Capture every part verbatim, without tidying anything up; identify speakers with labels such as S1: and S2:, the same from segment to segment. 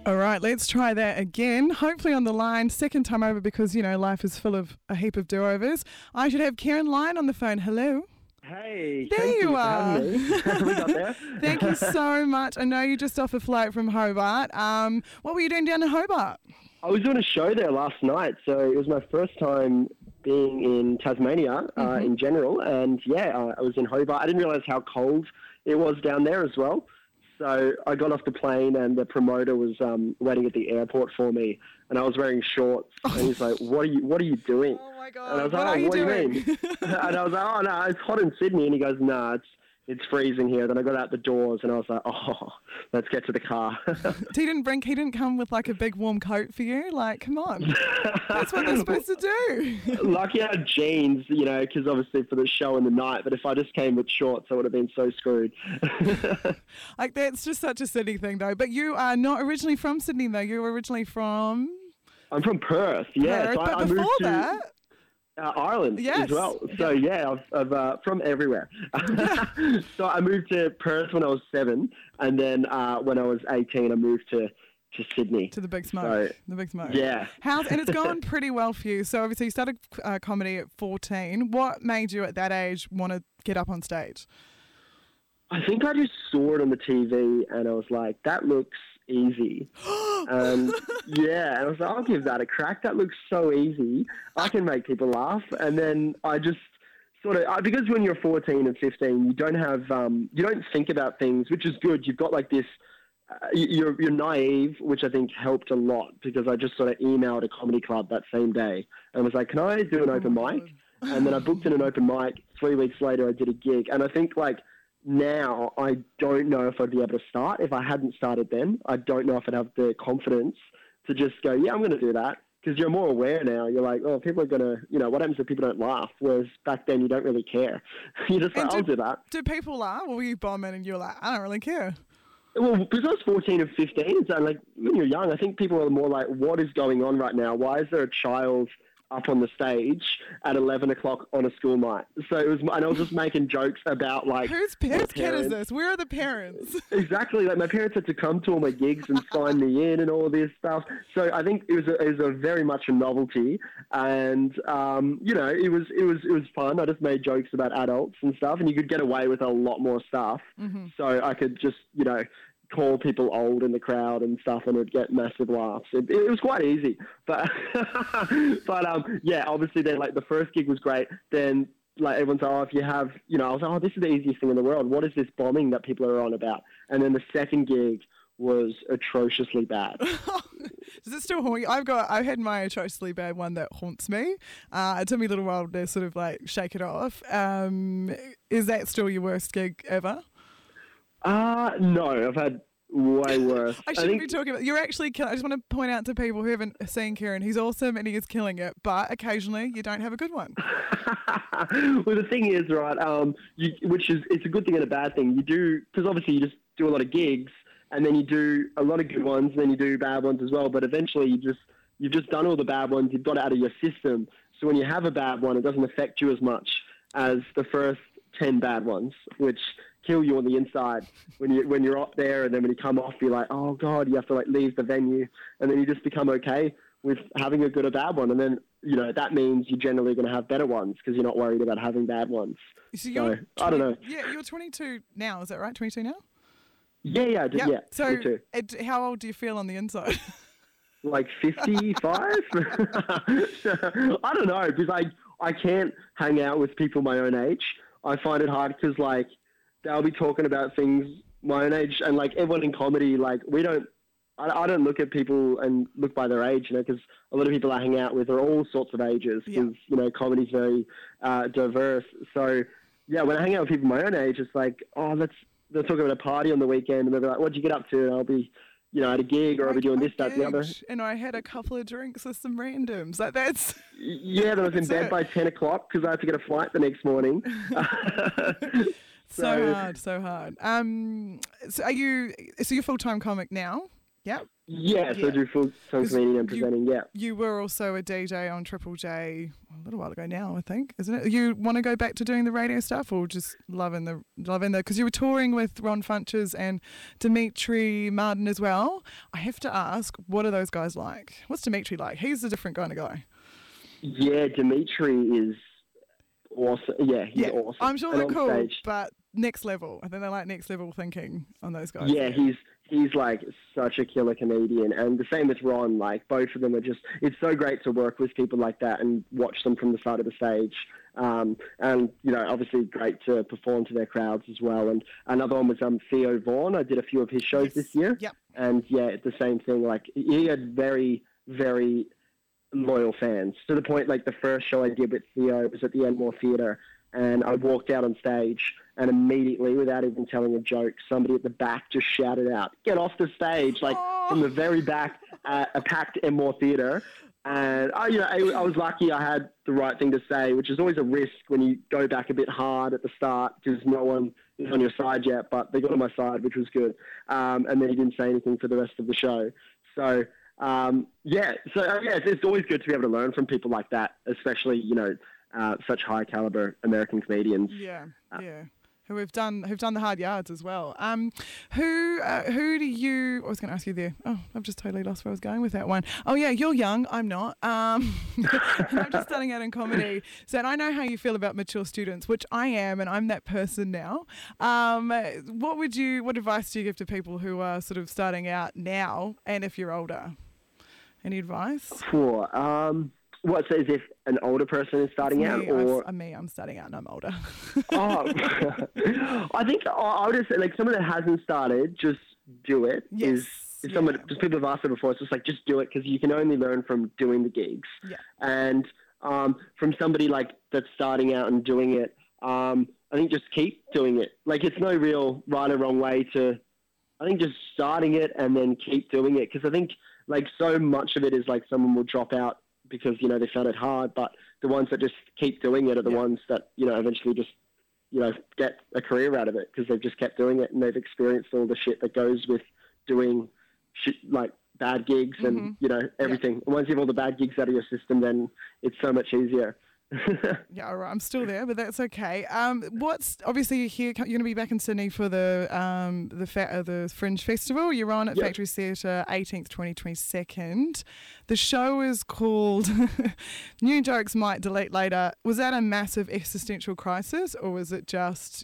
S1: All right, let's try that again. Hopefully on the line, second time over because, you know, life is full of a heap of do-overs. I should have Kieran Lyon on the phone. Hello.
S2: Hey,
S1: there
S2: thank
S1: you,
S2: you
S1: are.
S2: for having me. we got there.
S1: Thank you so much. I know you're just off a flight from Hobart. Um, what were you doing down in Hobart?
S2: I was doing a show there last night, so it was my first time being in Tasmania uh, mm-hmm. in general. And yeah, uh, I was in Hobart. I didn't realise how cold it was down there as well. So I got off the plane and the promoter was um, waiting at the airport for me, and I was wearing shorts. And he's like, "What are you? What are you doing?"
S1: Oh my god!
S2: And I was
S1: what
S2: like,
S1: are
S2: oh,
S1: you
S2: "What
S1: doing?
S2: do you mean?" And I was like, "Oh no, it's hot in Sydney." And he goes, "No, nah, it's it's freezing here." Then I got out the doors and I was like, "Oh, let's get to the car."
S1: He didn't bring. He didn't come with like a big warm coat for you. Like, come on, that's what they're supposed to do.
S2: Lucky I had jeans, you know, because obviously for the show in the night. But if I just came with shorts, I would have been so screwed.
S1: Like that's just such a Sydney thing, though. But you are not originally from Sydney, though. You were originally from.
S2: I'm from Perth. Yeah,
S1: Perth,
S2: so
S1: but
S2: I, I
S1: before
S2: moved to,
S1: that.
S2: Uh, Ireland
S1: yes.
S2: as well. So yeah, I've, I've uh, from everywhere. So I moved to Perth when I was seven, and then uh, when I was eighteen, I moved to, to Sydney.
S1: To the big smoke.
S2: So,
S1: the big smoke.
S2: Yeah.
S1: How's and it's gone pretty well for you. So obviously you started uh, comedy at fourteen. What made you at that age want to get up on stage?
S2: I think I just saw it on the T V, and I was like, that looks easy. And yeah, and I was like, I'll give that a crack. That looks so easy. I can make people laugh. And then I just sort of, I, because when you're fourteen and fifteen, you don't have, um, you don't think about things, which is good. You've got like this, uh, you're, you're naive, which I think helped a lot because I just sort of emailed a comedy club that same day and was like, can I do an open
S1: oh,
S2: mic? And then I booked in an open mic. Three weeks later, I did a gig. And I think like, now, I don't know if I'd be able to start. If I hadn't started then, I don't know if I'd have the confidence to just go, yeah, I'm going to do that. Because you're more aware now. You're like, oh, people are going to, you know, what happens if people don't laugh? Whereas back then, you don't really care. You're just like,
S1: do,
S2: I'll do that.
S1: Do people laugh? Or were you bombing and you're like, I don't really care?
S2: Well, because I was fourteen and fifteen, so like when you're young, I think people are more like, what is going on right now? Why is there a child up on the stage at eleven o'clock on a school night? So it was, and I was just making jokes about like,
S1: whose whose kid is this? Where are the parents?
S2: Exactly. Like my parents had to come to all my gigs and sign me in and all this stuff. So I think it was a, it was a very much a novelty, and um, you know, it was it was it was fun. I just made jokes about adults and stuff, and you could get away with a lot more stuff.
S1: Mm-hmm.
S2: So I could just, you know, call people old in the crowd and stuff, and it'd get massive laughs. It, it was quite easy, but but um, yeah, obviously then like the first gig was great. Then like everyone's like, oh, if you have, you know, I was like, oh, this is the easiest thing in the world. What is this bombing that people are on about? And then the second gig was atrociously bad.
S1: Does it still haunt you? I've got, I've had my atrociously bad one that haunts me. Uh, it took me a little while to sort of like shake it off. Um, is that still your worst gig ever?
S2: Uh, no, I've had way worse.
S1: I shouldn't I think... be talking about, you're actually killing, I just want to point out to people who haven't seen Kieran, he's awesome and he is killing it, but occasionally you don't have a good one.
S2: Well, the thing is, right, um, you, which is, it's a good thing and a bad thing. You do, because obviously you just do a lot of gigs and then you do a lot of good ones and then you do bad ones as well, but eventually you just, you've just done all the bad ones, you've got it out of your system. So when you have a bad one, it doesn't affect you as much as the first ten bad ones, which kill you on the inside when you when you're up there, and then when you come off, you're like, oh god, you have to like leave the venue, and then you just become okay with having a good or bad one, and then you know that means you're generally going to have better ones because you're not worried about having bad ones.
S1: So, you're
S2: so
S1: twenty,
S2: I don't know.
S1: Yeah, you're twenty-two now, is that right? twenty-two now?
S2: Yeah, yeah,
S1: yep.
S2: yeah.
S1: So, it, how old do you feel on the inside?
S2: Like fifty-five? I don't know, because I I can't hang out with people my own age. I find it hard because like they'll be talking about things my own age, and like everyone in comedy, like we don't, I, I don't look at people and look by their age, you know, because a lot of people I hang out with are all sorts of ages, because yeah. you know comedy's very uh, diverse. So yeah, when I hang out with people my own age, it's like, oh, let's they're talking about a party on the weekend, and they'll be like, what'd you get up to? And I'll be, you know, at a gig, or I'll be doing this, that, the other.
S1: And I had a couple of drinks with some randoms. Like that's
S2: yeah, I was in bed it. by ten o'clock because I had to get a flight the next morning.
S1: So, so hard, so hard. Um, so are you? So you're full time comic now? Yep.
S2: Yeah, so
S1: Yeah.
S2: I do full-time
S1: 'Cause
S2: comedian and
S1: you-
S2: presenting, yeah.
S1: You were also a D J on Triple J a little while ago now, I think, isn't it? You want to go back to doing the radio stuff, or just loving the loving the? Because you were touring with Ron Funches and Dimitri Martin as well. I have to ask, what are those guys like? What's Dimitri like? He's a different kind of guy.
S2: Yeah, Dimitri is awesome. Yeah, he's
S1: Yeah,
S2: awesome.
S1: I'm sure
S2: And
S1: they're
S2: on
S1: cool,
S2: stage,
S1: but next level. I think they like next level thinking on those guys.
S2: yeah, he's he's like such a killer comedian, and the same with Ron. Like both of them are just. It's so great to work with people like that and watch them from the side of the stage. Um, and you know, obviously great to perform to their crowds as well. And another one was um Theo Vaughn. I did a few of his shows
S1: Yes.
S2: this year,
S1: Yep.
S2: and yeah, it's the same thing. Like he had very very loyal fans to the point. Like the first show I did with Theo was at the Enmore Theatre. And I walked out on stage, and immediately, without even telling a joke, somebody at the back just shouted out, "Get off the stage!" Like
S1: Oh.
S2: from the very back at a packed Enmore Theatre. And I, you know, I, I was lucky. I had the right thing to say, which is always a risk when you go back a bit hard at the start because no one is on your side yet. But they got on my side, which was good. Um, and then he didn't say anything for the rest of the show. So um, yeah, so uh, yeah, it's, it's always good to be able to learn from people like that, especially you know. Uh, such high caliber American comedians.
S1: Yeah, yeah. Who have done who've done the hard yards as well. Um, who uh, who do you? I was going to ask you there. Oh, I've just totally lost where I was going with that one. Oh yeah, you're young. I'm not. Um, I'm just starting out in comedy. So and I know how you feel about mature students, which I am, and I'm that person now. Um, what would you? What advice do you give to people who are sort of starting out now, and if you're older? Any advice?
S2: For um, what? So, is if an older person is starting
S1: me,
S2: out,
S1: I've-
S2: or
S1: uh, me, I'm starting out and I'm older.
S2: oh, I think I I would just say, like someone that hasn't started, just do it.
S1: Yes,
S2: Is if someone,
S1: yeah.
S2: because people have asked it before, it's just like just do it because you can only learn from doing the gigs.
S1: Yeah.
S2: And um, from somebody like that's starting out and doing it, um, I think just keep doing it. Like it's no real right or wrong way to. I think just starting it and then keep doing it because I think like so much of it is like someone will drop out because you know they found it hard, but the ones that just keep doing it are the
S1: Yeah.
S2: ones that you know eventually just you know get a career out of it because they've just kept doing it and they've experienced all the shit that goes with doing shit like bad gigs and
S1: Mhm.
S2: you know everything. Once you have all the bad gigs out of your system, then it's so much easier.
S1: Yeah, all right. I'm still there, but that's okay. Um, what's obviously you're here. You're going to be back in Sydney for the um the fa- uh, the Fringe Festival. You're on at
S2: Yep.
S1: Factory Theatre, eighteenth, twentieth, twenty-second. The show is called New Jokes Might Delete Later. Was that a massive existential crisis, or was it just?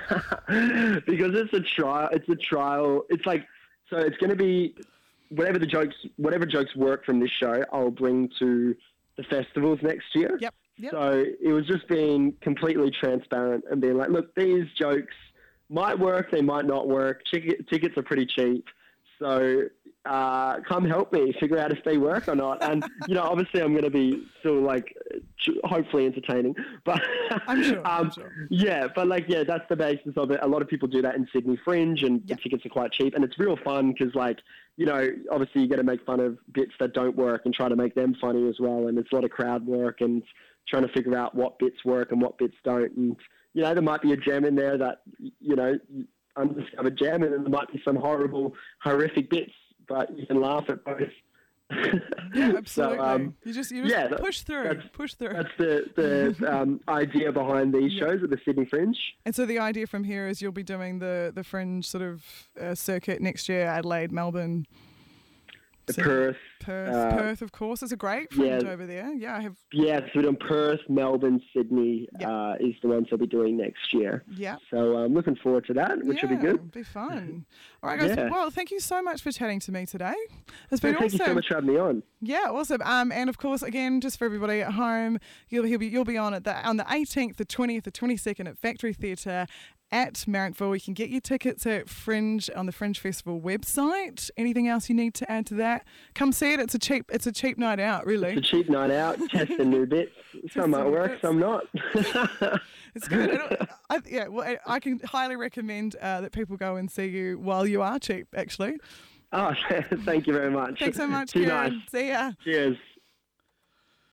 S2: Because it's a trial. It's a trial. It's like so. It's going to be whatever the jokes, whatever jokes work from this show, I'll bring to the festivals next year.
S1: Yep. Yep.
S2: So it was just being completely transparent and being like, look, these jokes might work, they might not work. Ticket, tickets are pretty cheap. So uh, come help me figure out if they work or not. And, you know, obviously I'm going to be still like, hopefully entertaining. But
S1: I'm sure. I'm
S2: um,
S1: sure.
S2: yeah, but like, yeah, that's the basis of it. A lot of people do that in Sydney Fringe and
S1: Yeah.
S2: the tickets are quite cheap. And it's real fun because like, you know, obviously you got to make fun of bits that don't work and try to make them funny as well. And it's a lot of crowd work and trying to figure out what bits work and what bits don't. And, you know, there might be a gem in there that, you know, undiscovered gem, and then there might be some horrible, horrific bits, but you can laugh at both.
S1: Yeah, absolutely.
S2: So, um,
S1: you just you just
S2: yeah, that-
S1: push through,
S2: that's-
S1: push through.
S2: that's the, the um, idea behind these
S1: Yeah.
S2: shows at the Sydney Fringe.
S1: And so the idea from here is you'll be doing the the Fringe sort of uh, circuit next year, Adelaide, Melbourne.
S2: The
S1: Sydney,
S2: Perth.
S1: Perth,
S2: uh,
S1: Perth, of course, is a great Fringe
S2: yeah.
S1: over there. Yeah, I have.
S2: Yeah, so we're doing Perth, Melbourne, Sydney
S1: Yeah.
S2: uh, is the ones I'll be doing next year.
S1: Yeah.
S2: So I'm looking forward to that, which
S1: yeah,
S2: will be good.
S1: Be fun. All right, guys.
S2: Yeah.
S1: Well, thank you so much for chatting to me today. It's
S2: So
S1: been
S2: thank
S1: awesome.
S2: you so much for having me on.
S1: Yeah, awesome. Um, and of course, again, just for everybody at home, you'll he'll be you'll be on at the on the eighteenth, the twentieth, the twenty-second at Factory Theatre at Marrickville. You can get your tickets at Fringe on the Fringe Festival website. Anything else you need to add to that? Come see it. It's a cheap it's a cheap night out, really.
S2: It's a cheap night out, testing new bits. Some might
S1: some
S2: work,
S1: bits.
S2: some not.
S1: It's good. It'll- I, yeah, well, I- I can highly recommend uh, that people go and see you while you are cheap. Actually,
S2: Oh, thank you very much.
S1: thanks so much,
S2: Too
S1: Kieran.
S2: nice.
S1: See ya.
S2: Cheers.